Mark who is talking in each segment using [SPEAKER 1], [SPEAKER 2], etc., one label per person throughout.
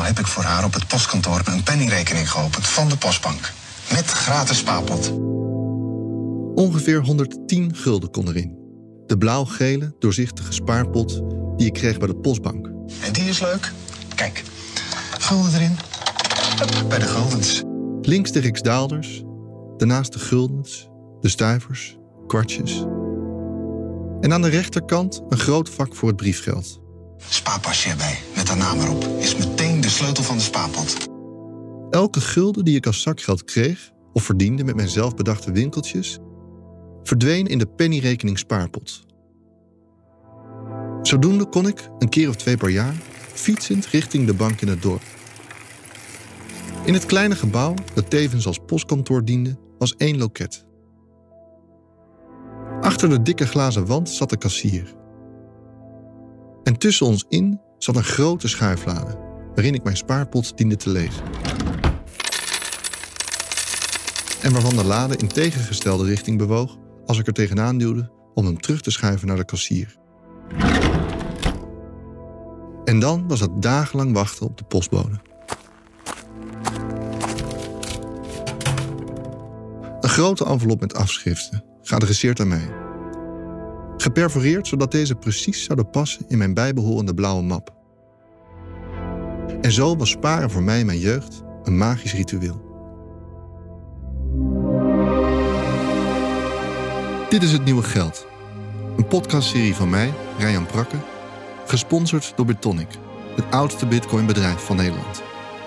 [SPEAKER 1] heb ik voor haar op het postkantoor een pennyrekening geopend van de Postbank. Met gratis spaarpot.
[SPEAKER 2] Ongeveer 110 gulden kon erin. De blauw-gele, doorzichtige spaarpot die ik kreeg bij de Postbank.
[SPEAKER 1] En die is leuk. Kijk, gulden erin. Hup, bij de guldens.
[SPEAKER 2] Links de riksdaalders, daarnaast de guldens, de stuivers, kwartjes. En aan de rechterkant een groot vak voor het briefgeld.
[SPEAKER 1] Spaarpasje erbij, met haar naam erop. Is meteen de sleutel van de spaarpot.
[SPEAKER 2] Elke gulden die ik als zakgeld kreeg of verdiende met mijn zelfbedachte winkeltjes, verdween in de pennyrekening spaarpot. Zodoende kon ik, een keer of 2 per jaar, fietsend richting de bank in het dorp. In het kleine gebouw, dat tevens als postkantoor diende, was 1 loket. Achter de dikke glazen wand zat de kassier. En tussen ons in zat een grote schuiflade, waarin ik mijn spaarpot diende te lezen. En waarvan de lade in tegengestelde richting bewoog als ik er tegenaan duwde om hem terug te schuiven naar de kassier. En dan was het dagenlang wachten op de postbode. Een grote envelop met afschriften, geadresseerd aan mij. Geperforeerd zodat deze precies zouden passen in mijn bijbehorende blauwe map. En zo was sparen voor mij in mijn jeugd een magisch ritueel. Dit is Het Nieuwe Geld. Een podcastserie van mij, Ryan Prakke, gesponsord door Bitonic, het oudste bitcoinbedrijf van Nederland.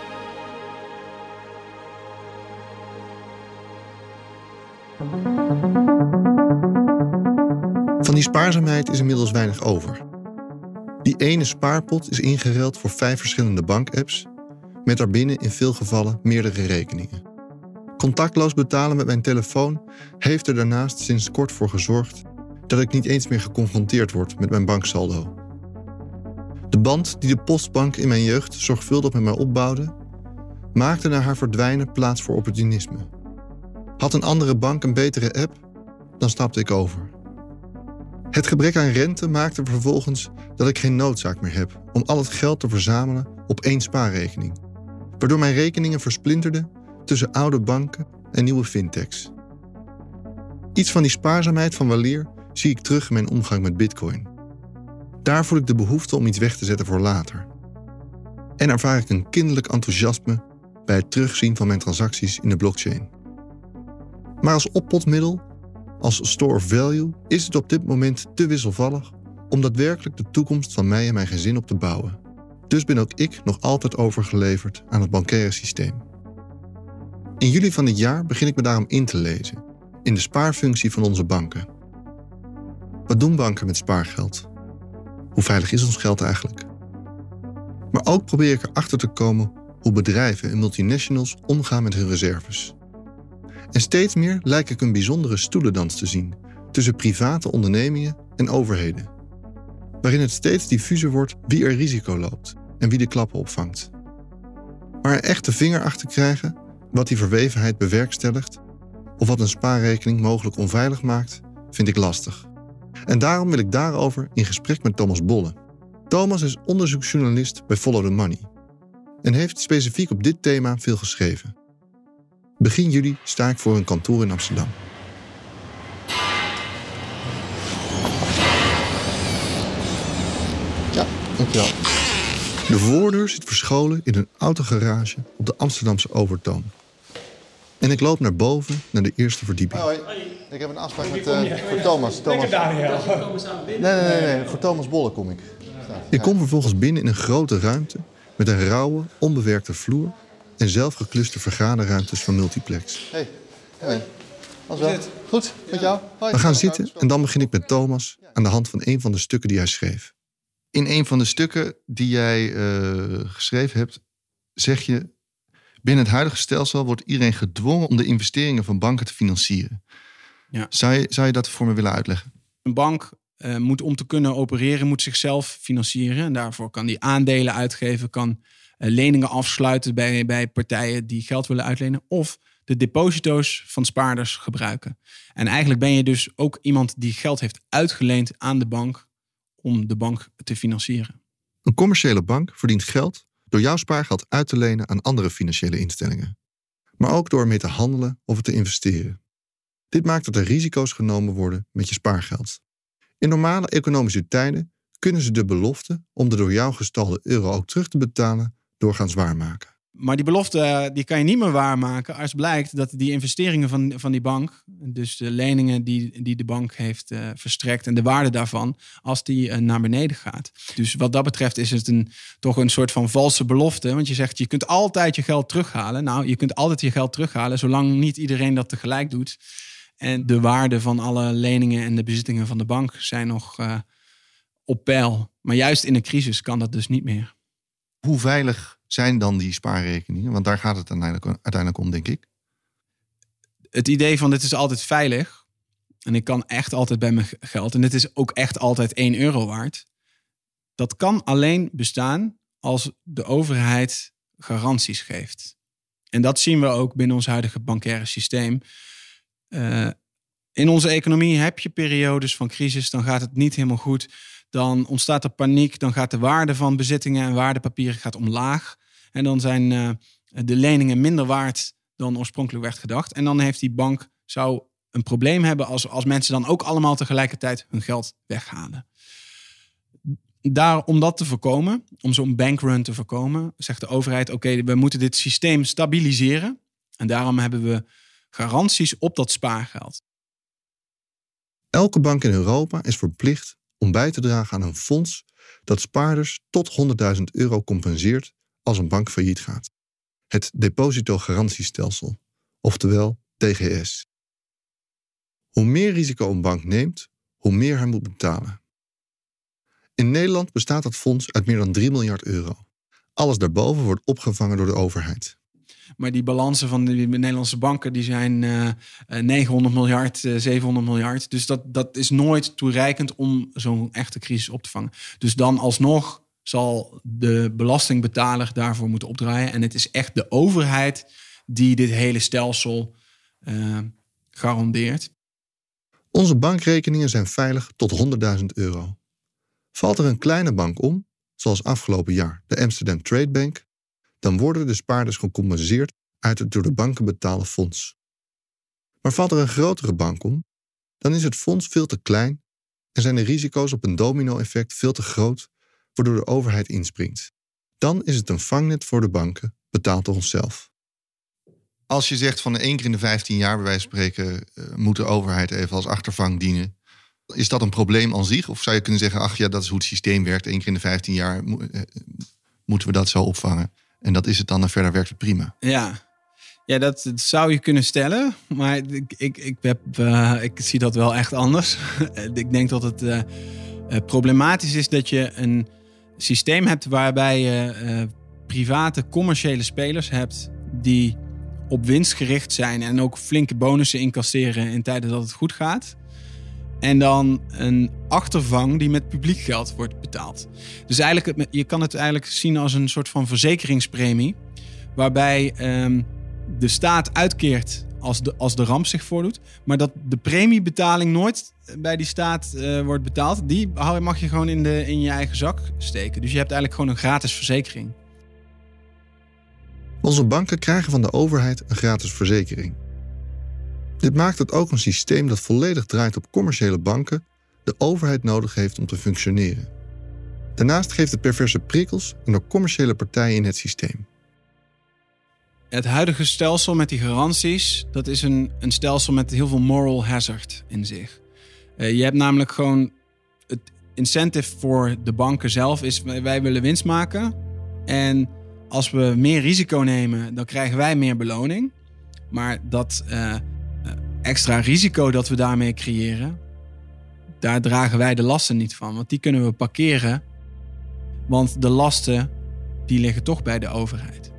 [SPEAKER 2] Van die spaarzaamheid is inmiddels weinig over. Die ene spaarpot is ingeruild voor 5 verschillende bankapps, met daarbinnen in veel gevallen meerdere rekeningen. Contactloos betalen met mijn telefoon heeft er daarnaast sinds kort voor gezorgd dat ik niet eens meer geconfronteerd word met mijn banksaldo. De band die de Postbank in mijn jeugd zorgvuldig met mij opbouwde, maakte na haar verdwijnen plaats voor opportunisme. Had een andere bank een betere app, dan stapte ik over. Het gebrek aan rente maakte vervolgens dat ik geen noodzaak meer heb om al het geld te verzamelen op 1 spaarrekening, waardoor mijn rekeningen versplinterden tussen oude banken en nieuwe fintechs. Iets van die spaarzaamheid van weleer zie ik terug in mijn omgang met bitcoin. Daar voel ik de behoefte om iets weg te zetten voor later. En ervaar ik een kinderlijk enthousiasme bij het terugzien van mijn transacties in de blockchain. Maar als oppotmiddel, als store of value, is het op dit moment te wisselvallig om daadwerkelijk de toekomst van mij en mijn gezin op te bouwen. Dus ben ook ik nog altijd overgeleverd aan het bancaire systeem. In juli van dit jaar begin ik me daarom in te lezen in de spaarfunctie van onze banken. Wat doen banken met spaargeld? Hoe veilig is ons geld eigenlijk? Maar ook probeer ik erachter te komen hoe bedrijven en multinationals omgaan met hun reserves. En steeds meer lijkt ik een bijzondere stoelendans te zien tussen private ondernemingen en overheden, waarin het steeds diffuser wordt wie er risico loopt en wie de klappen opvangt. Maar er echt de vinger achter krijgen wat die verwevenheid bewerkstelligt of wat een spaarrekening mogelijk onveilig maakt, vind ik lastig. En daarom wil ik daarover in gesprek met Thomas Bolle. Thomas is onderzoeksjournalist bij Follow the Money en heeft specifiek op dit thema veel geschreven. Begin juli sta ik voor een kantoor in Amsterdam. Ja, dankjewel. De voordeur zit verscholen in een autogarage op de Amsterdamse Overtoom. En ik loop naar boven, naar de eerste verdieping.
[SPEAKER 3] Hoi, ik heb een afspraak voor Thomas.
[SPEAKER 4] Lekker Daniel.
[SPEAKER 3] Nee, voor Thomas Bolle kom ik.
[SPEAKER 2] Ik kom vervolgens binnen in een grote ruimte met een rauwe, onbewerkte vloer en zelfgekluste vergaderruimtes van Multiplex.
[SPEAKER 3] Hey. Alles wel? Goed, met jou? Hoi.
[SPEAKER 2] We gaan zitten en dan begin ik met Thomas aan de hand van een van de stukken die hij schreef. In een van de stukken die jij geschreven hebt, zeg je: binnen het huidige stelsel wordt iedereen gedwongen om de investeringen van banken te financieren.
[SPEAKER 4] Ja.
[SPEAKER 2] Zou je dat voor me willen uitleggen?
[SPEAKER 4] Een bank moet om te kunnen opereren, moet zichzelf financieren. En daarvoor kan die aandelen uitgeven, kan leningen afsluiten bij partijen die geld willen uitlenen. Of de deposito's van spaarders gebruiken. En eigenlijk ben je dus ook iemand die geld heeft uitgeleend aan de bank om de bank te financieren.
[SPEAKER 2] Een commerciële bank verdient geld door jouw spaargeld uit te lenen aan andere financiële instellingen. Maar ook door ermee te handelen of te investeren. Dit maakt dat er risico's genomen worden met je spaargeld. In normale economische tijden kunnen ze de belofte om de door jou gestalde euro ook terug te betalen doorgaans waarmaken.
[SPEAKER 4] Maar die belofte die kan je niet meer waarmaken als blijkt dat die investeringen van die bank, dus de leningen die de bank heeft verstrekt en de waarde daarvan, als die naar beneden gaat. Dus wat dat betreft is het toch een soort van valse belofte. Want je zegt, je kunt altijd je geld terughalen. Nou, je kunt altijd je geld terughalen, zolang niet iedereen dat tegelijk doet. En de waarde van alle leningen en de bezittingen van de bank zijn nog op peil. Maar juist in een crisis kan dat dus niet meer.
[SPEAKER 2] Hoe veilig zijn dan die spaarrekeningen? Want daar gaat het uiteindelijk om, denk ik.
[SPEAKER 4] Het idee van dit is altijd veilig. En ik kan echt altijd bij mijn geld. En dit is ook echt altijd 1 euro waard. Dat kan alleen bestaan als de overheid garanties geeft. En dat zien we ook binnen ons huidige bankaire systeem. In onze economie heb je periodes van crisis. Dan gaat het niet helemaal goed. Dan ontstaat er paniek. Dan gaat de waarde van bezittingen en waardepapieren gaat omlaag. En dan zijn de leningen minder waard dan oorspronkelijk werd gedacht. En dan heeft die bank zou een probleem hebben als mensen dan ook allemaal tegelijkertijd hun geld weghalen. Om dat te voorkomen, om zo'n bankrun te voorkomen, zegt de overheid, oké, we moeten dit systeem stabiliseren. En daarom hebben we garanties op dat spaargeld.
[SPEAKER 2] Elke bank in Europa is verplicht om bij te dragen aan een fonds dat spaarders tot €100.000 compenseert als een bank failliet gaat. Het depositogarantiestelsel, oftewel DGS. Hoe meer risico een bank neemt, hoe meer hij moet betalen. In Nederland bestaat dat fonds uit meer dan €3 miljard. Alles daarboven wordt opgevangen door de overheid.
[SPEAKER 4] Maar die balansen van de Nederlandse banken die zijn 900 miljard, 700 miljard. Dus dat is nooit toereikend om zo'n echte crisis op te vangen. Dus dan alsnog zal de belastingbetaler daarvoor moeten opdraaien. En het is echt de overheid die dit hele stelsel garandeert.
[SPEAKER 2] Onze bankrekeningen zijn veilig tot €100.000. Valt er een kleine bank om, zoals afgelopen jaar de Amsterdam Trade Bank, dan worden de spaarders gecompenseerd uit het door de banken betaalde fonds. Maar valt er een grotere bank om, dan is het fonds veel te klein en zijn de risico's op een domino-effect veel te groot, waardoor de overheid inspringt. Dan is het een vangnet voor de banken, betaald door onszelf. Als je zegt van 1 keer in de 15 jaar, bij wijze van spreken, moet de overheid even als achtervang dienen. Is dat een probleem aan zich? Of zou je kunnen zeggen, ach ja, dat is hoe het systeem werkt. 1 keer in de 15 jaar moeten we dat zo opvangen. En dat is het dan en verder werkt het prima.
[SPEAKER 4] Ja, dat zou je kunnen stellen. Maar ik zie dat wel echt anders. Ik denk dat het problematisch is dat je een systeem hebt waarbij je private commerciële spelers hebt die op winst gericht zijn en ook flinke bonussen incasseren in tijden dat het goed gaat. En dan een achtervang die met publiek geld wordt betaald. Dus eigenlijk, je kan het eigenlijk zien als een soort van verzekeringspremie. Waarbij de staat uitkeert als de ramp zich voordoet. Maar dat de premiebetaling nooit bij die staat wordt betaald. Die mag je gewoon in je eigen zak steken. Dus je hebt eigenlijk gewoon een gratis verzekering.
[SPEAKER 2] Onze banken krijgen van de overheid een gratis verzekering. Dit maakt het ook een systeem dat volledig draait op commerciële banken de overheid nodig heeft om te functioneren. Daarnaast geeft het perverse prikkels en door commerciële partijen in het systeem.
[SPEAKER 4] Het huidige stelsel met die garanties, dat is een stelsel met heel veel moral hazard in zich. Je hebt namelijk gewoon het incentive voor de banken zelf is, wij willen winst maken. En als we meer risico nemen, dan krijgen wij meer beloning. Maar dat extra risico dat we daarmee creëren, daar dragen wij de lasten niet van. Want die kunnen we parkeren. Want de lasten, die liggen toch bij de overheid.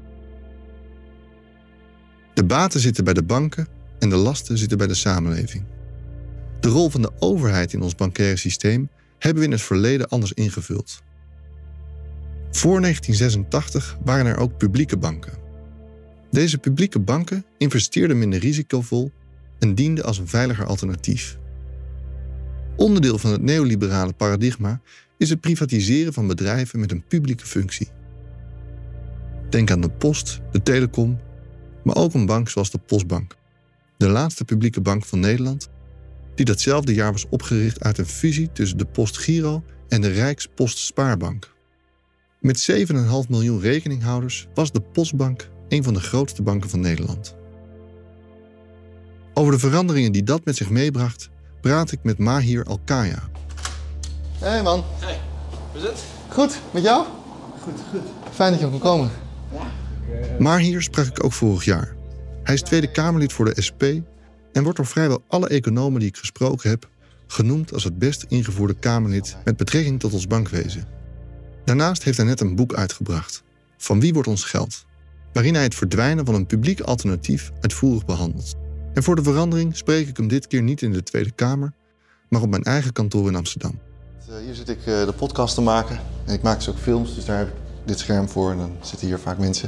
[SPEAKER 2] De baten zitten bij de banken en de lasten zitten bij de samenleving. De rol van de overheid in ons bankaire systeem hebben we in het verleden anders ingevuld. Voor 1986 waren er ook publieke banken. Deze publieke banken investeerden minder risicovol en dienden als een veiliger alternatief. Onderdeel van het neoliberale paradigma is het privatiseren van bedrijven met een publieke functie. Denk aan de post, de telecom, maar ook een bank zoals de Postbank. De laatste publieke bank van Nederland, die datzelfde jaar was opgericht uit een fusie tussen de PostGiro en de Rijkspostspaarbank. Met 7,5 miljoen rekeninghouders was de Postbank een van de grootste banken van Nederland. Over de veranderingen die dat met zich meebracht, praat ik met Mahir Alkaya.
[SPEAKER 3] Hey man.
[SPEAKER 5] Hey, hoe is het?
[SPEAKER 3] Goed, met jou?
[SPEAKER 5] Goed.
[SPEAKER 3] Fijn dat je kon komen.
[SPEAKER 2] Mahir sprak ik ook vorig jaar. Hij is Tweede Kamerlid voor de SP en wordt door vrijwel alle economen die ik gesproken heb genoemd als het best ingevoerde Kamerlid met betrekking tot ons bankwezen. Daarnaast heeft hij net een boek uitgebracht, Van wie wordt ons geld?, waarin hij het verdwijnen van een publiek alternatief uitvoerig behandelt. En voor de verandering spreek ik hem dit keer niet in de Tweede Kamer, maar op mijn eigen kantoor in Amsterdam.
[SPEAKER 3] Hier zit ik de podcast te maken en ik maak dus ook films, dus daar heb ik dit scherm voor en dan zitten hier vaak mensen.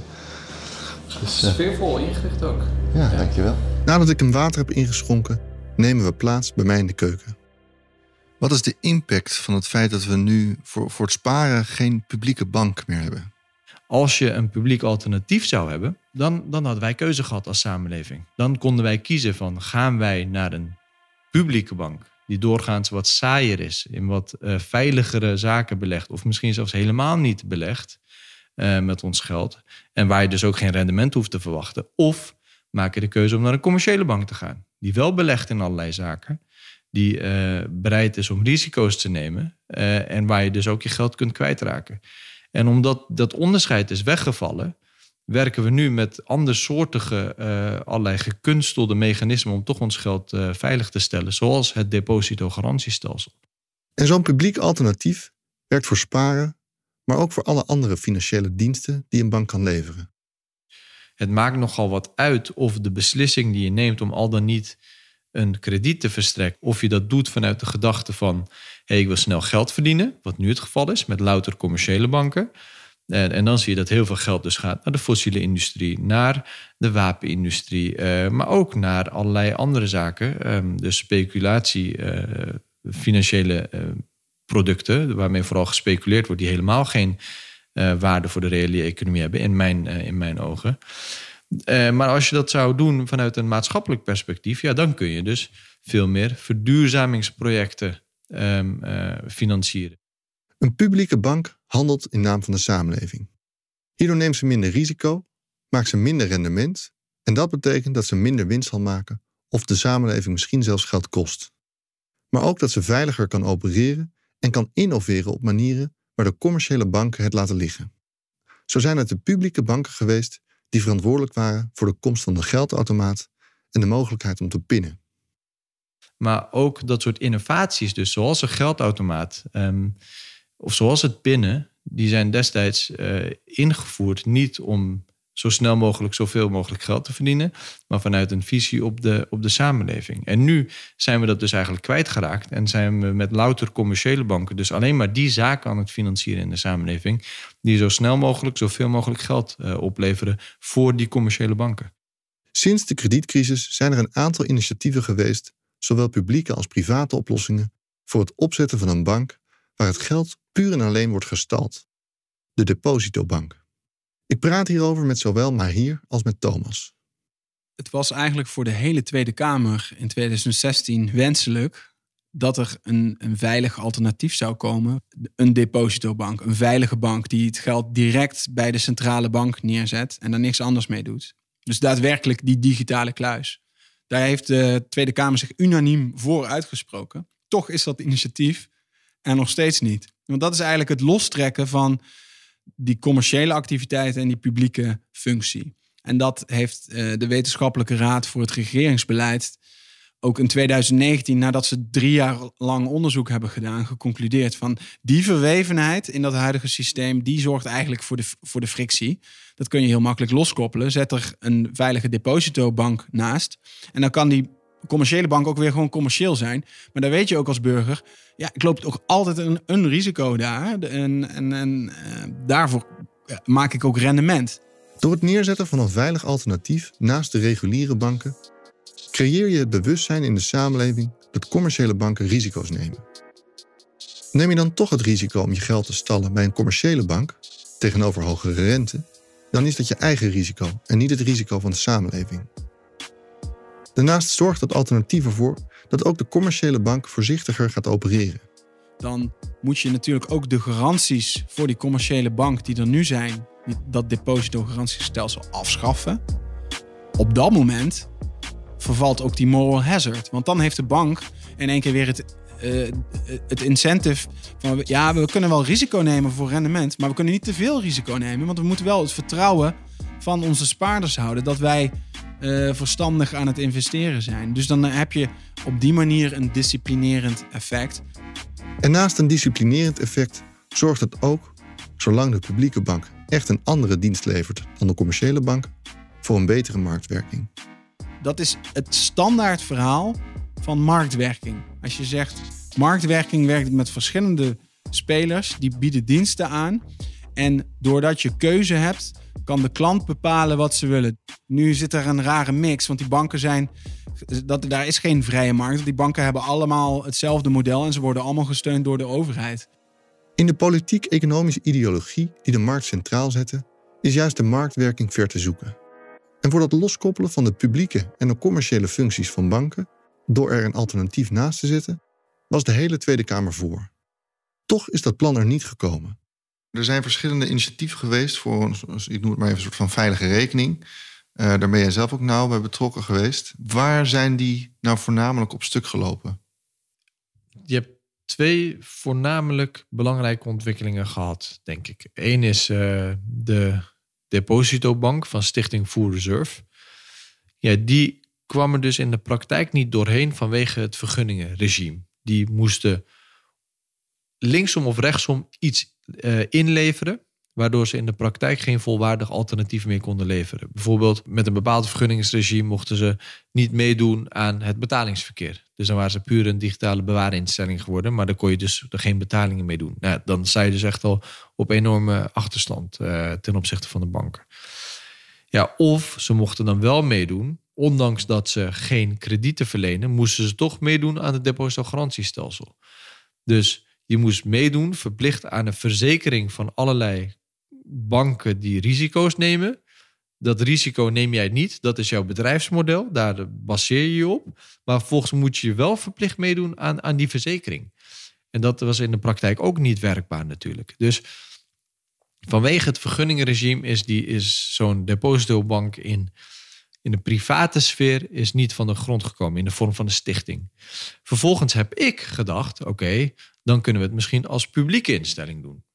[SPEAKER 3] Dus,
[SPEAKER 5] Sfeervol ingericht ook.
[SPEAKER 3] ja, dankjewel.
[SPEAKER 2] Nadat ik hem water heb ingeschonken, nemen we plaats bij mij in de keuken. Wat is de impact van het feit dat we nu voor het sparen geen publieke bank meer hebben?
[SPEAKER 6] Als je een publiek alternatief zou hebben, dan hadden wij keuze gehad als samenleving. Dan konden wij kiezen van, gaan wij naar een publieke bank die doorgaans wat saaier is, in wat veiligere zaken belegt, of misschien zelfs helemaal niet belegt met ons geld, en waar je dus ook geen rendement hoeft te verwachten. Of maak je de keuze om naar een commerciële bank te gaan, die wel belegt in allerlei zaken, die bereid is om risico's te nemen en waar je dus ook je geld kunt kwijtraken. En omdat dat onderscheid is weggevallen, werken we nu met andersoortige, allerlei gekunstelde mechanismen om toch ons geld veilig te stellen, zoals het depositogarantiestelsel.
[SPEAKER 2] En zo'n publiek alternatief werkt voor sparen, maar ook voor alle andere financiële diensten die een bank kan leveren.
[SPEAKER 6] Het maakt nogal wat uit of de beslissing die je neemt om al dan niet een krediet te verstrekken, of je dat doet vanuit de gedachte van, hey, ik wil snel geld verdienen, wat nu het geval is met louter commerciële banken. En dan zie je dat heel veel geld dus gaat naar de fossiele industrie, naar de wapenindustrie, maar ook naar allerlei andere zaken. Dus speculatie, financiële producten, waarmee vooral gespeculeerd wordt, die helemaal geen waarde voor de reële economie hebben, in mijn ogen. Maar als je dat zou doen vanuit een maatschappelijk perspectief, ja, dan kun je dus veel meer verduurzamingsprojecten financieren.
[SPEAKER 2] Een publieke bank handelt in naam van de samenleving. Hierdoor neemt ze minder risico, maakt ze minder rendement en dat betekent dat ze minder winst zal maken of de samenleving misschien zelfs geld kost. Maar ook dat ze veiliger kan opereren en kan innoveren op manieren waar de commerciële banken het laten liggen. Zo zijn het de publieke banken geweest die verantwoordelijk waren voor de komst van de geldautomaat en de mogelijkheid om te pinnen.
[SPEAKER 6] Maar ook dat soort innovaties, dus zoals een geldautomaat of zoals het pinnen, die zijn destijds ingevoerd niet om zo snel mogelijk zoveel mogelijk geld te verdienen, maar vanuit een visie op de samenleving. En nu zijn we dat dus eigenlijk kwijtgeraakt en zijn we met louter commerciële banken dus alleen maar die zaken aan het financieren in de samenleving die zo snel mogelijk zoveel mogelijk geld opleveren voor die commerciële banken.
[SPEAKER 2] Sinds de kredietcrisis zijn er een aantal initiatieven geweest, zowel publieke als private oplossingen, voor het opzetten van een bank waar het geld puur en alleen wordt gestald. De depositobank. Ik praat hierover met zowel Mahir als met Thomas.
[SPEAKER 4] Het was eigenlijk voor de hele Tweede Kamer in 2016 wenselijk dat er een veilig alternatief zou komen. Een depositobank, een veilige bank die het geld direct bij de centrale bank neerzet en daar niks anders mee doet. Dus daadwerkelijk die digitale kluis. Daar heeft de Tweede Kamer zich unaniem voor uitgesproken. Toch is dat initiatief er nog steeds niet. Want dat is eigenlijk het lostrekken van die commerciële activiteiten en die publieke functie. En dat heeft de Wetenschappelijke Raad voor het Regeringsbeleid ook in 2019, nadat ze 3 jaar lang onderzoek hebben gedaan, geconcludeerd van die verwevenheid in dat huidige systeem, die zorgt eigenlijk voor de frictie. Dat kun je heel makkelijk loskoppelen. Zet er een veilige depositobank naast en dan kan die commerciële bank ook weer gewoon commercieel zijn. Maar dan weet je ook als burger, ja, ik loop ook altijd een risico daar. En daarvoor maak ik ook rendement.
[SPEAKER 2] Door het neerzetten van een veilig alternatief naast de reguliere banken creëer je het bewustzijn in de samenleving dat commerciële banken risico's nemen. Neem je dan toch het risico om je geld te stallen bij een commerciële bank tegenover hogere rente, dan is dat je eigen risico en niet het risico van de samenleving. Daarnaast zorgt het alternatief ervoor dat ook de commerciële bank voorzichtiger gaat opereren.
[SPEAKER 4] Dan moet je natuurlijk ook de garanties voor die commerciële bank die er nu zijn, dat depositogarantiestelsel afschaffen. Op dat moment vervalt ook die moral hazard. Want dan heeft de bank in één keer weer het incentive van ja, we kunnen wel risico nemen voor rendement, maar we kunnen niet te veel risico nemen, want we moeten wel het vertrouwen van onze spaarders houden dat wij verstandig aan het investeren zijn. Dus dan heb je op die manier een disciplinerend effect.
[SPEAKER 2] En naast een disciplinerend effect zorgt het ook, zolang de publieke bank echt een andere dienst levert dan de commerciële bank, voor een betere marktwerking.
[SPEAKER 4] Dat is het standaard verhaal van marktwerking. Als je zegt, marktwerking werkt met verschillende spelers, die bieden diensten aan. En doordat je keuze hebt, kan de klant bepalen wat ze willen. Nu zit er een rare mix, want die banken zijn... daar is geen vrije markt. Die banken hebben allemaal hetzelfde model en ze worden allemaal gesteund door de overheid.
[SPEAKER 2] In de politiek-economische ideologie die de markt centraal zette, is juist de marktwerking ver te zoeken. En voor dat loskoppelen van de publieke en de commerciële functies van banken, door er een alternatief naast te zetten, was de hele Tweede Kamer voor. Toch is dat plan er niet gekomen.
[SPEAKER 3] Er zijn verschillende initiatieven geweest voor, ik noem het maar even, een soort van veilige rekening. Daar ben jij zelf ook nauw bij betrokken geweest. Waar zijn die nou voornamelijk op stuk gelopen?
[SPEAKER 6] Je hebt 2 voornamelijk belangrijke ontwikkelingen gehad, denk ik. Eén is de depositobank van Stichting Full Reserve. Ja, die kwam er dus in de praktijk niet doorheen vanwege het vergunningenregime. Die moesten linksom of rechtsom iets inleveren, waardoor ze in de praktijk geen volwaardig alternatief meer konden leveren. Bijvoorbeeld met een bepaald vergunningsregime mochten ze niet meedoen aan het betalingsverkeer. Dus dan waren ze puur een digitale bewaarinstelling geworden, maar dan kon je dus er geen betalingen mee doen. Nou, dan sta je dus echt al op enorme achterstand ten opzichte van de banken. Ja, of ze mochten dan wel meedoen, ondanks dat ze geen kredieten verlenen, moesten ze toch meedoen aan het depositogarantiestelsel. Dus je moest meedoen, verplicht aan een verzekering van allerlei banken die risico's nemen. Dat risico neem jij niet, dat is jouw bedrijfsmodel, daar baseer je je op. Maar vervolgens moet je wel verplicht meedoen aan die verzekering. En dat was in de praktijk ook niet werkbaar natuurlijk. Dus vanwege het vergunningenregime is zo'n depositobank in de private sfeer is niet van de grond gekomen in de vorm van een stichting. Vervolgens heb ik gedacht, oké, dan kunnen we het misschien als publieke instelling doen.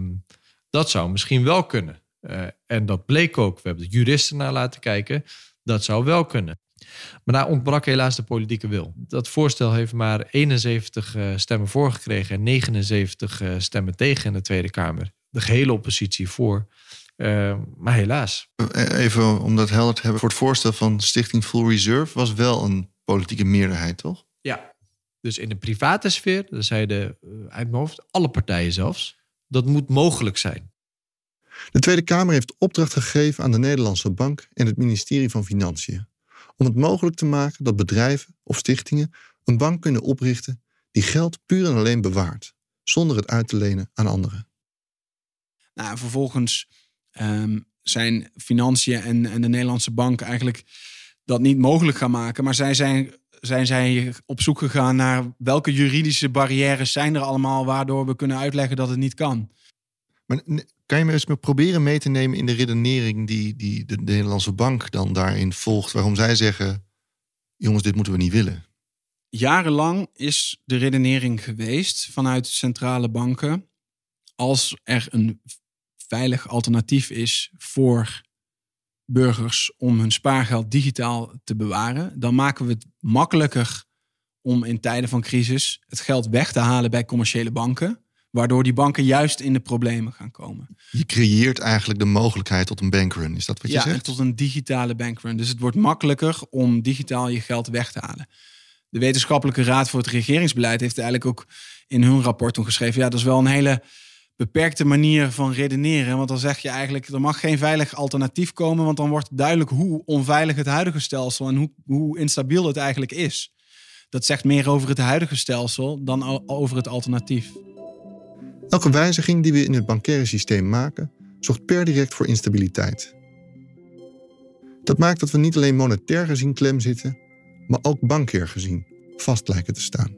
[SPEAKER 6] Dat zou misschien wel kunnen. En dat bleek ook. We hebben de juristen naar laten kijken. Dat zou wel kunnen. Maar daar ontbrak helaas de politieke wil. Dat voorstel heeft maar 71 stemmen voor gekregen en 79 stemmen tegen in de Tweede Kamer. De gehele oppositie voor. Maar helaas.
[SPEAKER 3] Even om dat helder te hebben. Voor het voorstel van Stichting Full Reserve was wel een politieke meerderheid, toch?
[SPEAKER 6] Ja. Dus in de private sfeer, dat zeiden uit mijn hoofd alle partijen zelfs, dat moet mogelijk zijn.
[SPEAKER 2] De Tweede Kamer heeft opdracht gegeven aan de Nederlandse Bank en het ministerie van Financiën om het mogelijk te maken dat bedrijven of stichtingen een bank kunnen oprichten die geld puur en alleen bewaart, zonder het uit te lenen aan anderen.
[SPEAKER 4] Nou, vervolgens zijn Financiën en de Nederlandse Bank eigenlijk dat niet mogelijk gaan maken, maar zijn zij op zoek gegaan naar welke juridische barrières zijn er allemaal waardoor we kunnen uitleggen dat het niet kan.
[SPEAKER 3] Maar kan je me eens proberen mee te nemen in de redenering die de Nederlandse Bank dan daarin volgt, waarom zij zeggen, jongens, dit moeten we niet willen?
[SPEAKER 4] Jarenlang is de redenering geweest vanuit centrale banken, als er een veilig alternatief is voor burgers om hun spaargeld digitaal te bewaren, dan maken we het makkelijker om in tijden van crisis het geld weg te halen bij commerciële banken, waardoor die banken juist in de problemen gaan komen.
[SPEAKER 3] Je creëert eigenlijk de mogelijkheid tot een bankrun, is dat wat je zegt?
[SPEAKER 4] Ja, tot een digitale bankrun. Dus het wordt makkelijker om digitaal je geld weg te halen. De Wetenschappelijke Raad voor het Regeringsbeleid heeft eigenlijk ook in hun rapport toen geschreven, ja, dat is wel een hele beperkte manier van redeneren. Want dan zeg je eigenlijk, er mag geen veilig alternatief komen, want dan wordt duidelijk hoe onveilig het huidige stelsel en hoe instabiel het eigenlijk is. Dat zegt meer over het huidige stelsel dan over het alternatief.
[SPEAKER 2] Elke wijziging die we in het bankaire systeem maken, zorgt per direct voor instabiliteit. Dat maakt dat we niet alleen monetair gezien klem zitten, maar ook bankair gezien vast lijken te staan.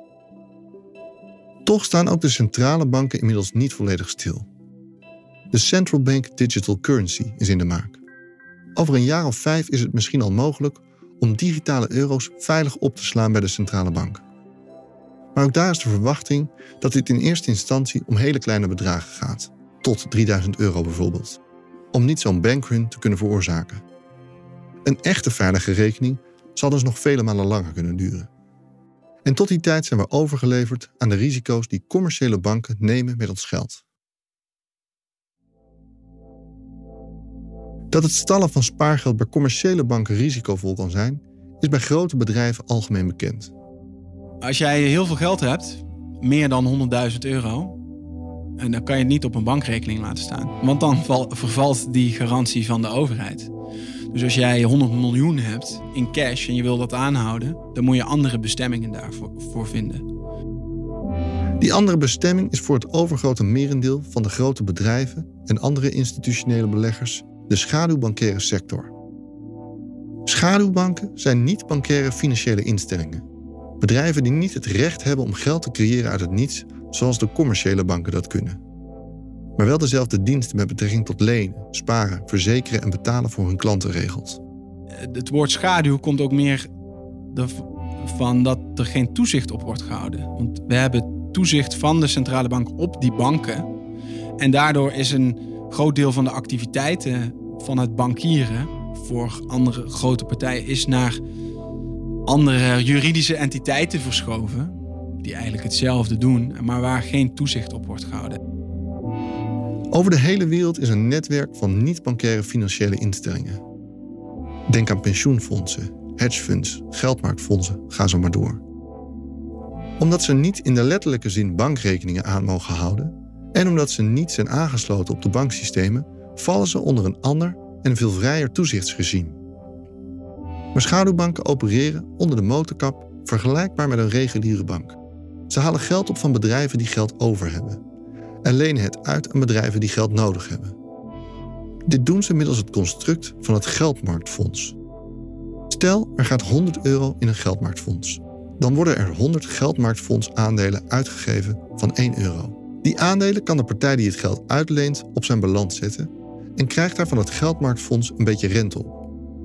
[SPEAKER 2] Toch staan ook de centrale banken inmiddels niet volledig stil. De Central Bank Digital Currency is in de maak. Over een jaar of 5 is het misschien al mogelijk om digitale euro's veilig op te slaan bij de centrale bank. Maar ook daar is de verwachting dat dit in eerste instantie om hele kleine bedragen gaat, tot €3000 bijvoorbeeld, om niet zo'n bankrun te kunnen veroorzaken. Een echte veilige rekening zal dus nog vele malen langer kunnen duren. En tot die tijd zijn we overgeleverd aan de risico's die commerciële banken nemen met ons geld. Dat het stallen van spaargeld bij commerciële banken risicovol kan zijn, is bij grote bedrijven algemeen bekend.
[SPEAKER 4] Als jij heel veel geld hebt, meer dan €100.000, en dan kan je het niet op een bankrekening laten staan. Want dan vervalt die garantie van de overheid. Dus als jij 100 miljoen hebt in cash en je wil dat aanhouden, dan moet je andere bestemmingen daarvoor vinden.
[SPEAKER 2] Die andere bestemming is voor het overgrote merendeel van de grote bedrijven en andere institutionele beleggers de schaduwbankaire sector. Schaduwbanken zijn niet-bankaire financiële instellingen. Bedrijven die niet het recht hebben om geld te creëren uit het niets, zoals de commerciële banken dat kunnen. Maar wel dezelfde diensten met betrekking tot lenen, sparen, verzekeren en betalen voor hun klanten regelt.
[SPEAKER 4] Het woord schaduw komt ook meer van dat er geen toezicht op wordt gehouden. Want we hebben toezicht van de centrale bank op die banken. En daardoor is een groot deel van de activiteiten van het bankieren voor andere grote partijen is naar andere juridische entiteiten verschoven, die eigenlijk hetzelfde doen, maar waar geen toezicht op wordt gehouden.
[SPEAKER 2] Over de hele wereld is een netwerk van niet-bankaire financiële instellingen. Denk aan pensioenfondsen, hedgefunds, geldmarktfondsen, ga zo maar door. Omdat ze niet in de letterlijke zin bankrekeningen aan mogen houden en omdat ze niet zijn aangesloten op de banksystemen, vallen ze onder een ander en veel vrijer toezichtsregime. Maar schaduwbanken opereren onder de motorkap vergelijkbaar met een reguliere bank. Ze halen geld op van bedrijven die geld over hebben en lenen het uit aan bedrijven die geld nodig hebben. Dit doen ze middels het construct van het geldmarktfonds. Stel, er gaat €100 in een geldmarktfonds. Dan worden er 100 geldmarktfondsaandelen uitgegeven van €1. Die aandelen kan de partij die het geld uitleent op zijn balans zetten en krijgt daar van het geldmarktfonds een beetje rente op.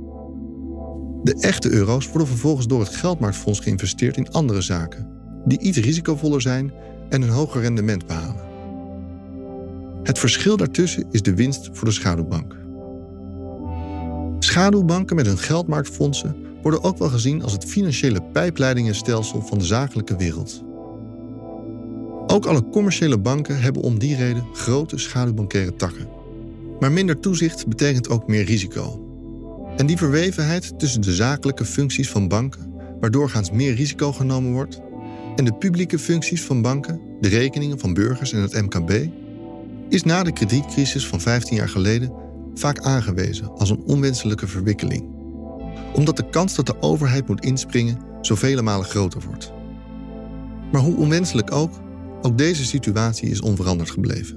[SPEAKER 2] De echte euro's worden vervolgens door het geldmarktfonds geïnvesteerd in andere zaken, die iets risicovoller zijn en een hoger rendement behalen. Het verschil daartussen is de winst voor de schaduwbank. Schaduwbanken met hun geldmarktfondsen worden ook wel gezien als het financiële pijpleidingenstelsel van de zakelijke wereld. Ook alle commerciële banken hebben om die reden grote schaduwbankaire takken. Maar minder toezicht betekent ook meer risico. En die verwevenheid tussen de zakelijke functies van banken, waar doorgaans meer risico genomen wordt, en de publieke functies van banken, de rekeningen van burgers en het MKB, is na de kredietcrisis van 15 jaar geleden vaak aangewezen als een onwenselijke verwikkeling. Omdat de kans dat de overheid moet inspringen zo vele malen groter wordt. Maar hoe onwenselijk ook deze situatie is onveranderd gebleven.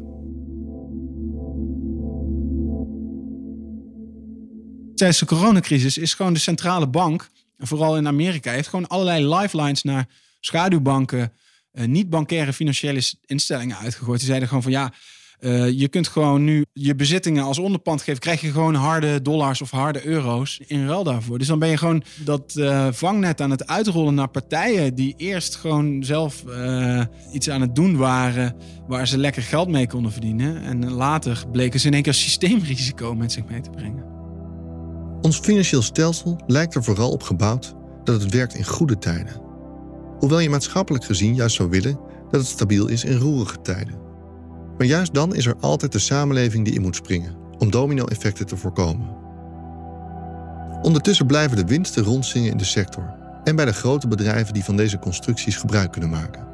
[SPEAKER 4] Tijdens de coronacrisis is gewoon de centrale bank, en vooral in Amerika, heeft gewoon allerlei lifelines naar schaduwbanken, niet-bankaire financiële instellingen uitgegooid. Die zeiden gewoon van ja, je kunt gewoon nu je bezittingen als onderpand geven, krijg je gewoon harde dollars of harde euro's in ruil daarvoor. Dus dan ben je gewoon dat vangnet aan het uitrollen naar partijen die eerst gewoon zelf iets aan het doen waren waar ze lekker geld mee konden verdienen. En later bleken ze in één keer systeemrisico met zich mee te brengen.
[SPEAKER 2] Ons financieel stelsel lijkt er vooral op gebouwd dat het werkt in goede tijden. Hoewel je maatschappelijk gezien juist zou willen dat het stabiel is in roerige tijden. Maar juist dan is er altijd de samenleving die in moet springen om domino-effecten te voorkomen. Ondertussen blijven de winsten rondzingen in de sector en bij de grote bedrijven die van deze constructies gebruik kunnen maken.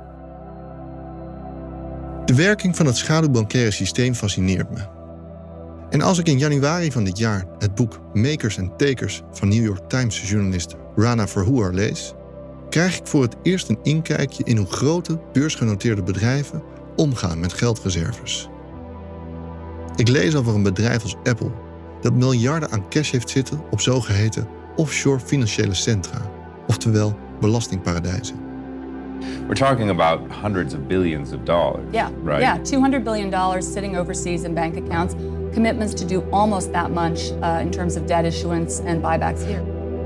[SPEAKER 2] De werking van het schaduwbankaire systeem fascineert me. En als ik in januari van dit jaar het boek Makers and Takers van New York Times journalist Rana Foroohar lees, krijg ik voor het eerst een inkijkje in hoe grote beursgenoteerde bedrijven omgaan met geldreserves. Ik lees over een bedrijf als Apple dat miljarden aan cash heeft zitten op zogeheten offshore financiële centra, oftewel belastingparadijzen.
[SPEAKER 7] We're talking about hundreds of billions of dollars, right?
[SPEAKER 8] Yeah, $200 billion sitting overseas in bank accounts. Commitments to do almost that much in terms of debt issuance and buybacks here.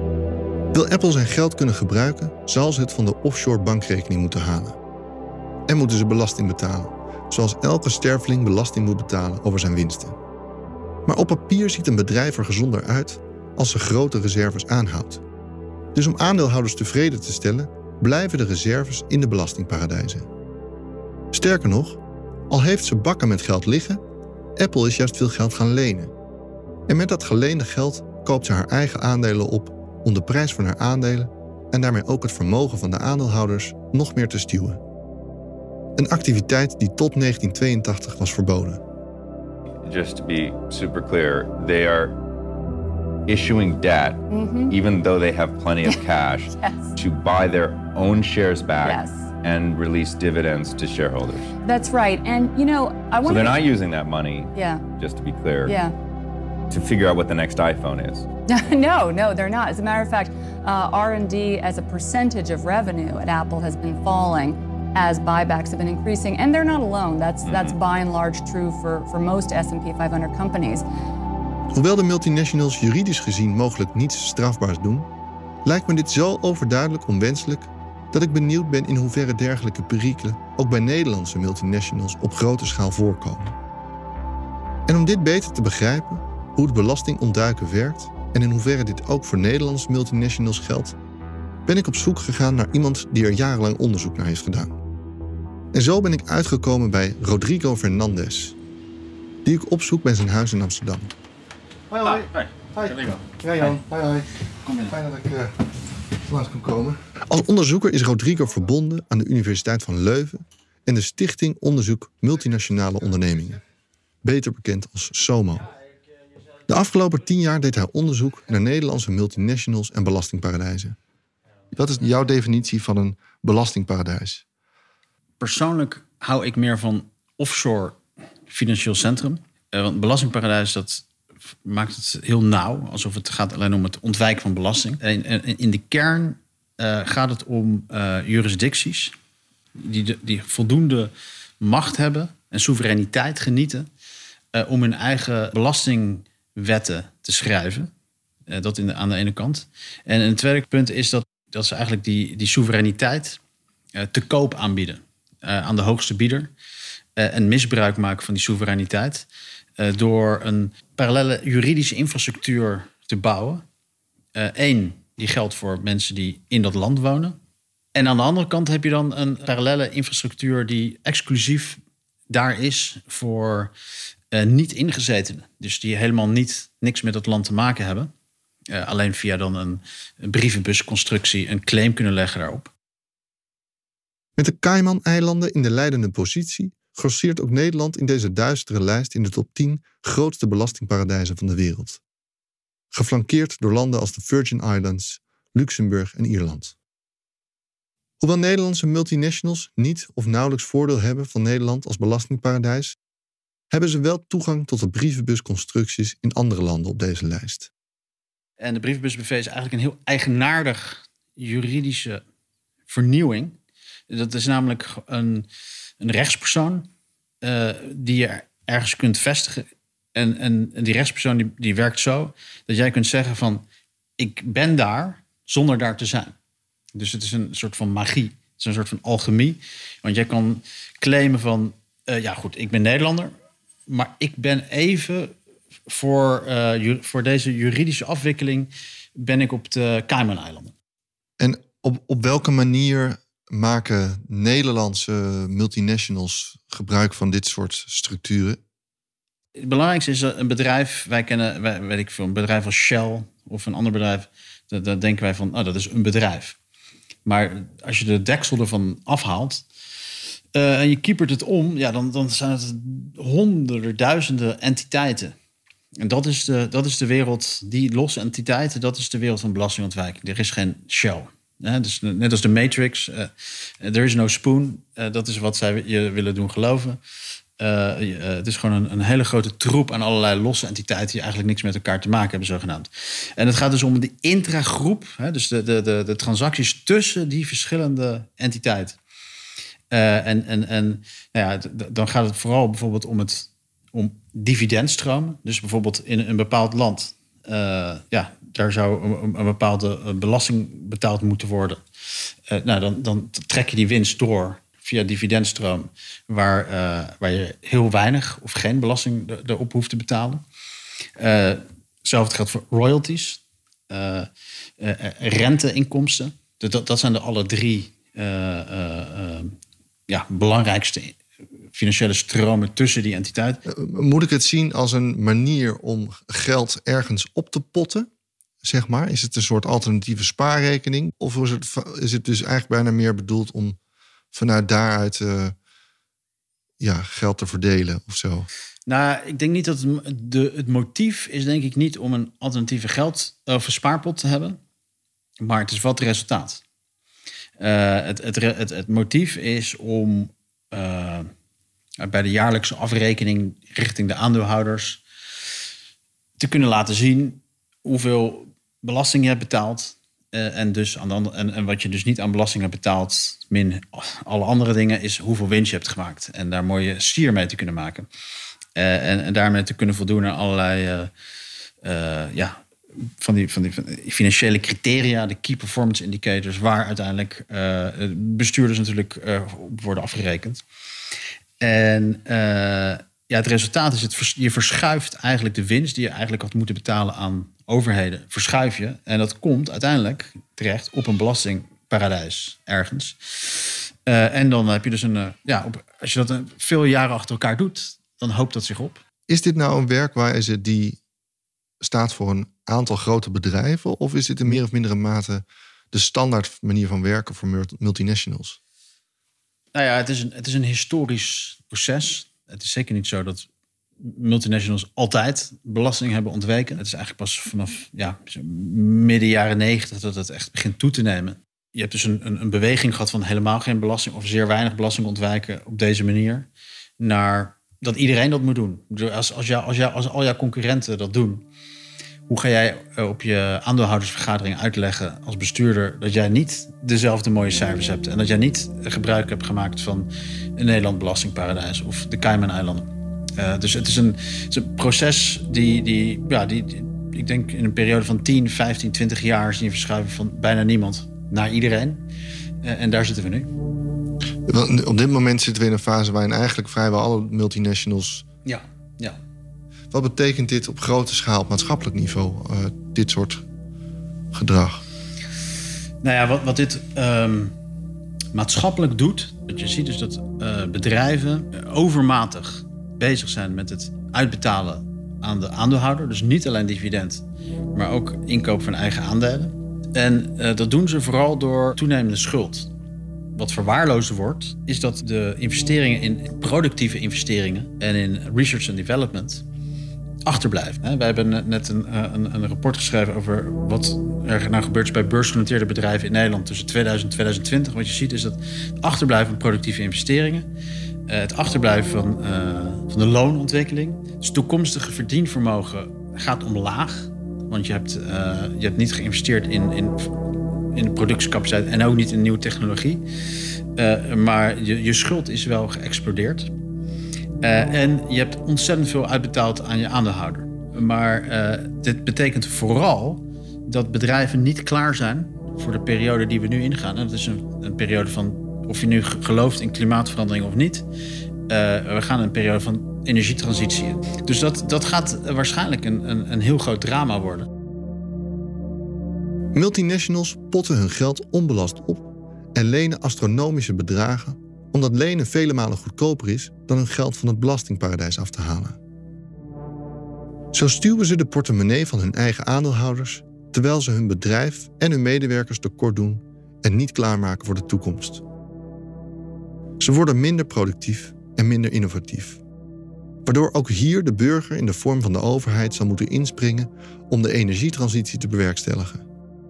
[SPEAKER 2] Wil Apple zijn geld kunnen gebruiken, zal ze het van de offshore bankrekening moeten halen. En moeten ze belasting betalen, zoals elke sterveling belasting moet betalen over zijn winsten. Maar op papier ziet een bedrijf er gezonder uit als ze grote reserves aanhoudt. Dus om aandeelhouders tevreden te stellen, blijven de reserves in de belastingparadijzen. Sterker nog, al heeft ze bakken met geld liggen, Apple is juist veel geld gaan lenen. En met dat geleende geld koopt ze haar eigen aandelen op om de prijs van haar aandelen en daarmee ook het vermogen van de aandeelhouders nog meer te stuwen. Een activiteit die tot 1982 was verboden.
[SPEAKER 7] Just to be super clear, they are issuing debt, even though they have plenty of cash, to buy their own shares back and release dividends to shareholders.
[SPEAKER 8] That's right. And, you know, I want
[SPEAKER 7] So they're not using that money, just to be clear, to figure out what the next iPhone is.
[SPEAKER 8] No, they're not. As a matter of fact, R&D as a percentage of revenue at Apple has been falling as buybacks have been increasing. And they're not alone. That's by and large true for most S&P 500 companies.
[SPEAKER 2] Hoewel de multinationals juridisch gezien mogelijk niets strafbaars doen, lijkt me dit zo overduidelijk onwenselijk dat ik benieuwd ben in hoeverre dergelijke perikelen ook bij Nederlandse multinationals op grote schaal voorkomen. En om dit beter te begrijpen, hoe het belastingontduiken werkt en in hoeverre dit ook voor Nederlandse multinationals geldt, ben ik op zoek gegaan naar iemand die er jarenlang onderzoek naar heeft gedaan. En zo ben ik uitgekomen bij Rodrigo Fernandez, die ik opzoek bij zijn huis in Amsterdam.
[SPEAKER 3] Hoi. Ja, Jan. Hoi. Fijn dat ik langs kan komen.
[SPEAKER 2] Als onderzoeker is Rodrigo verbonden aan de Universiteit van Leuven en de Stichting Onderzoek Multinationale Ondernemingen, beter bekend als SOMO. De afgelopen 10 jaar deed hij onderzoek naar Nederlandse multinationals en belastingparadijzen. Wat is jouw definitie van een belastingparadijs?
[SPEAKER 9] Persoonlijk hou ik meer van offshore financieel centrum. Want belastingparadijs, dat maakt het heel nauw, alsof het gaat alleen om het ontwijken van belasting. En in de kern gaat het om jurisdicties die voldoende macht hebben en soevereiniteit genieten om hun eigen belastingwetten te schrijven. Dat aan de ene kant. En het tweede punt is dat ze eigenlijk die soevereiniteit te koop aanbieden aan de hoogste bieder. En misbruik maken van die soevereiniteit door een parallele juridische infrastructuur te bouwen. Eén, die geldt voor mensen die in dat land wonen. En aan de andere kant heb je dan een parallele infrastructuur die exclusief daar is voor niet-ingezetenen. Dus die helemaal niks met dat land te maken hebben. Alleen via dan een brievenbusconstructie een claim kunnen leggen daarop.
[SPEAKER 2] Met de Cayman-eilanden in de leidende positie grosseert ook Nederland in deze duistere lijst in de top 10 grootste belastingparadijzen van de wereld. Geflankeerd door landen als de Virgin Islands, Luxemburg en Ierland. Hoewel Nederlandse multinationals niet of nauwelijks voordeel hebben van Nederland als belastingparadijs, hebben ze wel toegang tot de brievenbusconstructies in andere landen op deze lijst.
[SPEAKER 9] En de brievenbus-BV is eigenlijk een heel eigenaardig juridische vernieuwing. Dat is namelijk een rechtspersoon die je ergens kunt vestigen. En die rechtspersoon die werkt zo dat jij kunt zeggen van ik ben daar zonder daar te zijn. Dus het is een soort van magie. Het is een soort van alchemie. Want jij kan claimen van ik ben Nederlander, maar ik ben even voor deze juridische afwikkeling ben ik op de Cayman-eilanden.
[SPEAKER 2] En op welke manier maken Nederlandse multinationals gebruik van dit soort structuren?
[SPEAKER 9] Het belangrijkste is een bedrijf, wij kennen, een bedrijf als Shell of een ander bedrijf, daar denken wij van, dat is een bedrijf. Maar als je de deksel ervan afhaalt en je kiepert het om, dan zijn het honderden, duizenden entiteiten. En dat is de wereld, die losse entiteiten, dat is de wereld van belastingontwijking. Er is geen Shell. Dus net als de Matrix, there is no spoon. Dat is wat zij je willen doen geloven. Het is gewoon een hele grote troep aan allerlei losse entiteiten die eigenlijk niks met elkaar te maken hebben, zogenaamd. En het gaat dus om de intragroep, dus de transacties tussen die verschillende entiteiten. Dan gaat het vooral bijvoorbeeld om dividendstromen. Dus bijvoorbeeld in een bepaald land, daar zou een bepaalde belasting betaald moeten worden. Dan trek je die winst door via dividendstroom, waar je heel weinig of geen belasting erop hoeft te betalen. Hetzelfde geldt voor royalties, renteinkomsten. Dat zijn de alle drie belangrijkste financiële stromen tussen die entiteiten.
[SPEAKER 3] Moet ik het zien als een manier om geld ergens op te potten? Zeg maar? Is het een soort alternatieve spaarrekening? Of is het dus eigenlijk bijna meer bedoeld om vanuit daaruit geld te verdelen of zo?
[SPEAKER 9] Nou, ik denk niet dat het motief is, denk ik niet om een alternatieve geld of spaarpot te hebben. Maar het is wat het resultaat. Het motief is om bij de jaarlijkse afrekening richting de aandeelhouders te kunnen laten zien hoeveel belasting je hebt betaald. En wat je dus niet aan belasting hebt betaald, min alle andere dingen, is hoeveel winst je hebt gemaakt. En daar mooie sier mee te kunnen maken. En daarmee te kunnen voldoen aan allerlei van die financiële criteria, de key performance indicators, waar uiteindelijk bestuurders natuurlijk op worden afgerekend. En het resultaat is je verschuift eigenlijk de winst die je eigenlijk had moeten betalen aan overheden, verschuif je. En dat komt uiteindelijk terecht op een belastingparadijs ergens. En dan heb je dus als je dat veel jaren achter elkaar doet, dan hoopt dat zich op.
[SPEAKER 3] Is dit nou een werkwijze die staat voor een aantal grote bedrijven? Of is dit in meer of mindere mate de standaard manier van werken voor multinationals?
[SPEAKER 9] Nou ja, het is een historisch proces. Het is zeker niet zo dat multinationals altijd belasting hebben ontweken. Het is eigenlijk pas vanaf midden jaren 90 dat het echt begint toe te nemen. Je hebt dus een beweging gehad van helemaal geen belasting of zeer weinig belasting ontwijken op deze manier, naar dat iedereen dat moet doen. Als al jouw concurrenten dat doen, hoe ga jij op je aandeelhoudersvergadering uitleggen als bestuurder dat jij niet dezelfde mooie cijfers hebt en dat jij niet gebruik hebt gemaakt van een Nederland belastingparadijs of de Cayman-eilanden? Dus het is een proces die ik denk in een periode van 10, 15, 20 jaar zie je verschuiven van bijna niemand naar iedereen. En daar zitten we nu.
[SPEAKER 3] Op dit moment zitten we in een fase waarin eigenlijk vrijwel alle multinationals...
[SPEAKER 9] Ja.
[SPEAKER 3] Wat betekent dit op grote schaal op maatschappelijk niveau, dit soort gedrag?
[SPEAKER 9] Nou ja, wat dit maatschappelijk doet, wat je ziet is dat bedrijven overmatig bezig zijn met het uitbetalen aan de aandeelhouder. Dus niet alleen dividend, maar ook inkoop van eigen aandelen. En dat doen ze vooral door toenemende schuld. Wat verwaarloosd wordt, is dat de investeringen in productieve investeringen en in research and development achterblijven. Wij hebben net een rapport geschreven over wat er nou gebeurt bij beursgenoteerde bedrijven in Nederland tussen 2000 en 2020. Wat je ziet is dat het achterblijven van productieve investeringen, het achterblijven van de loonontwikkeling, dus toekomstige verdienvermogen gaat omlaag. Want je hebt niet geïnvesteerd in productiecapaciteit en ook niet in nieuwe technologie. Maar je schuld is wel geëxplodeerd. En je hebt ontzettend veel uitbetaald aan je aandeelhouder. Maar dit betekent vooral dat bedrijven niet klaar zijn voor de periode die we nu ingaan. En dat is een periode van, of je nu gelooft in klimaatverandering of niet, we gaan een periode van energietransitie in. Dus dat gaat waarschijnlijk een heel groot drama worden.
[SPEAKER 2] Multinationals potten hun geld onbelast op en lenen astronomische bedragen, omdat lenen vele malen goedkoper is dan hun geld van het belastingparadijs af te halen. Zo stuwen ze de portemonnee van hun eigen aandeelhouders, terwijl ze hun bedrijf en hun medewerkers tekort doen en niet klaarmaken voor de toekomst. Ze worden minder productief en minder innovatief, waardoor ook hier de burger in de vorm van de overheid zal moeten inspringen om de energietransitie te bewerkstelligen.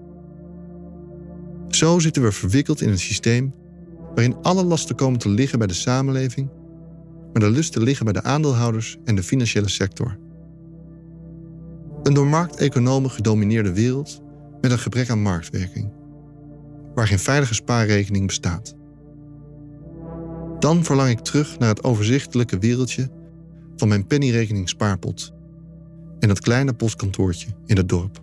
[SPEAKER 2] Zo zitten we verwikkeld in een systeem waarin alle lasten komen te liggen bij de samenleving, maar de lusten liggen bij de aandeelhouders en de financiële sector. Een door markteconomen gedomineerde wereld met een gebrek aan marktwerking, waar geen veilige spaarrekening bestaat. Dan verlang ik terug naar het overzichtelijke wereldje van mijn pennyrekening spaarpot en dat kleine postkantoortje in het dorp.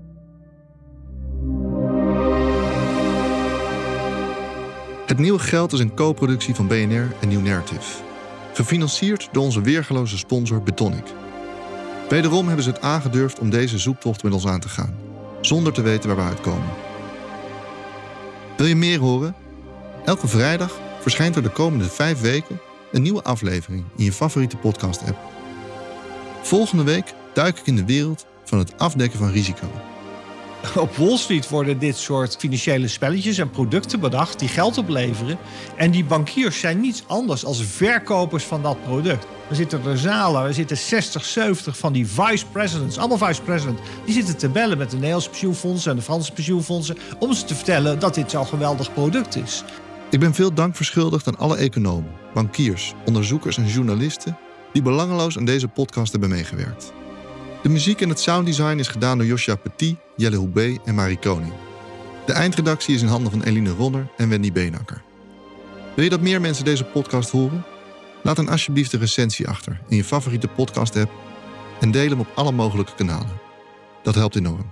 [SPEAKER 2] Het nieuwe geld is een co-productie van BNR en New Narrative, gefinancierd door onze weergeloze sponsor Betonic. Wederom hebben ze het aangedurfd om deze zoektocht met ons aan te gaan, zonder te weten waar we uitkomen. Wil je meer horen? Elke vrijdag verschijnt er de komende 5 weken een nieuwe aflevering in je favoriete podcast-app. Volgende week duik ik in de wereld van het afdekken van risico.
[SPEAKER 10] Op Wall Street worden dit soort financiële spelletjes en producten bedacht die geld opleveren. En die bankiers zijn niets anders als verkopers van dat product. Er zitten er zalen, er zitten 60, 70 van die vice presidents, allemaal vice president. Die zitten te bellen met de Nederlandse pensioenfondsen en de Franse pensioenfondsen om ze te vertellen dat dit zo'n geweldig product is.
[SPEAKER 2] Ik ben veel dank verschuldigd aan alle economen, bankiers, onderzoekers en journalisten die belangeloos aan deze podcast hebben meegewerkt. De muziek en het sounddesign is gedaan door Joshua Petit, Jelle Houbé en Marie Koning. De eindredactie is in handen van Eline Ronner en Wendy Beenakker. Wil je dat meer mensen deze podcast horen? Laat dan alsjeblieft een recensie achter in je favoriete podcast-app en deel hem op alle mogelijke kanalen. Dat helpt enorm.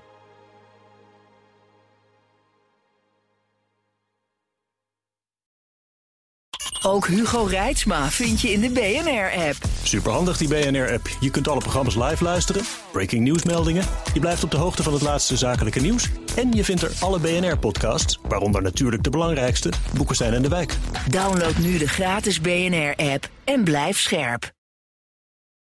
[SPEAKER 11] Ook Hugo Reitsma vind je in de BNR-app.
[SPEAKER 12] Superhandig die BNR-app. Je kunt alle programma's live luisteren, breaking nieuwsmeldingen. Je blijft op de hoogte van het laatste zakelijke nieuws. En je vindt er alle BNR-podcasts, waaronder natuurlijk de belangrijkste, Boekenstein en de Wijk.
[SPEAKER 11] Download nu de gratis BNR-app en blijf scherp.